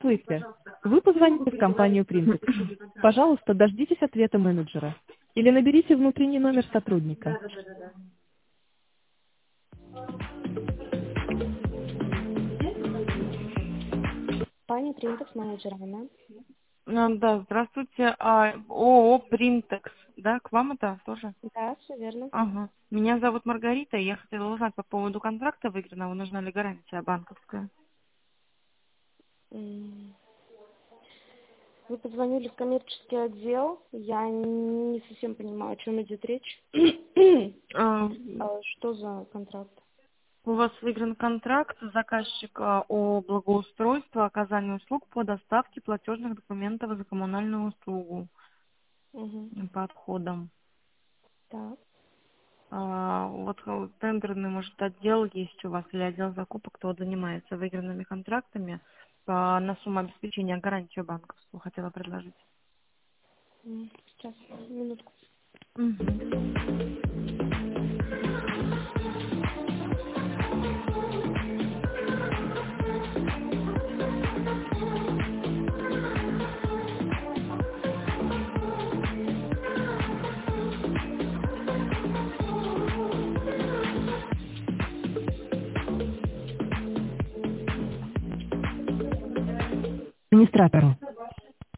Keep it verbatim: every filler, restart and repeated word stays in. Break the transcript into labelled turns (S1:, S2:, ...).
S1: Здравствуйте. Вы позвонили в компанию Принтекс. Пожалуйста, дождитесь ответа менеджера. Или наберите внутренний номер сотрудника.
S2: Компания Принтекс, менеджер Анна.
S3: А, Да, здравствуйте. А, ООО «Принтекс». Да, к вам это тоже?
S2: Да, все верно.
S3: Ага. Меня зовут Маргарита, и я хотела узнать по поводу контракта выигранного, нужна ли гарантия банковская.
S2: М, Вы позвонили в коммерческий отдел. Я не совсем понимаю, о чем идет речь.
S3: А,
S2: А что за контракт?
S3: У вас выигран контракт, заказчик а, о благоустройстве, оказании услуг по доставке платежных документов за коммунальную услугу
S2: Угу.
S3: м, по отходам.
S2: Так.
S3: А, Вот э, тендерный, может, отдел есть у вас или отдел закупок, кто вот занимается выигранными контрактами по- на сумму обеспечения гарантию банковскую хотела предложить.
S2: М, Сейчас, минутку.
S3: Мгм.
S1: Администратору.